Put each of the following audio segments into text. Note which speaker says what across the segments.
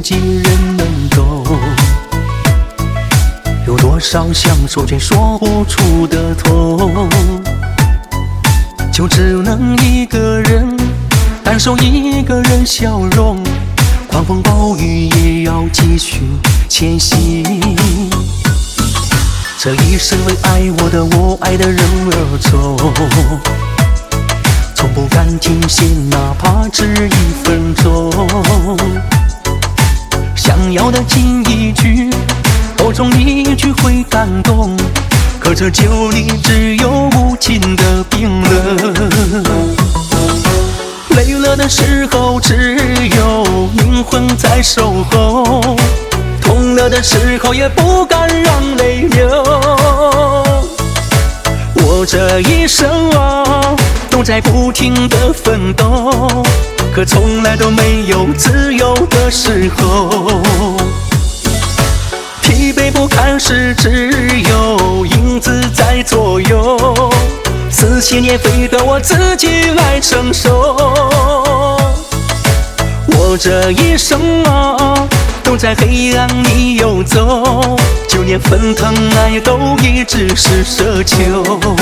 Speaker 1: 几人能懂？有多少想说却说不出的痛，就只能一个人感受一个人笑容，狂风暴雨也要继续前行。这一生为爱我的我爱的人而走，从不敢停歇，哪怕只1分钟。想要的近一句，口中一句会感动，可这酒里只有无尽的冰冷。累了的时候，只有灵魂在守候，痛了的时候也不敢让泪流。我这一生啊，都在不停的奋斗，可从来都没有自由的时候。疲惫不堪时，只有影子在左右，似些年非得我自己来承受。我这一生啊，都在黑暗里游走，就连分疼爱都一直是奢求。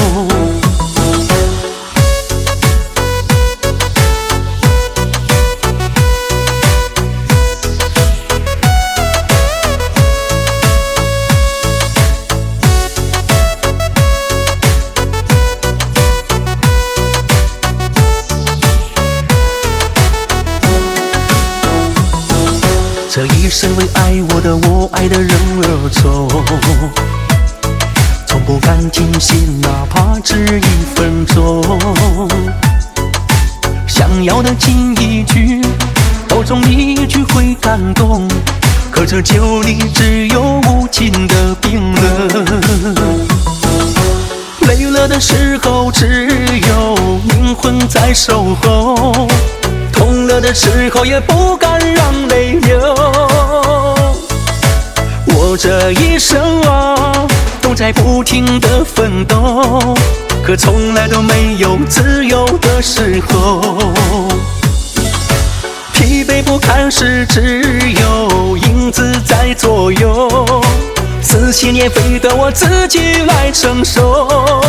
Speaker 1: 这一生为爱我的我爱的人而走，从不敢停歇，哪怕只1分钟。想要的近一句，口中一句会感动，可这酒里只有无尽的冰冷。累了的时候，只有灵魂在守候，痛了的时候也不敢让泪流。我这一生啊，都在不停的奋斗，可从来都没有自由的时候。疲惫不堪时，只有影子在左右，似些年非得我自己来承受。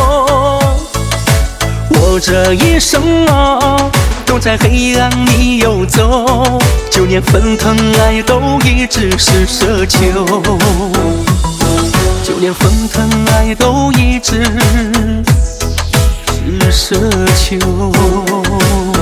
Speaker 1: 我这一生啊，都在黑暗里游走，就连分疼爱都一直是奢求，就连分疼爱都一直是奢求。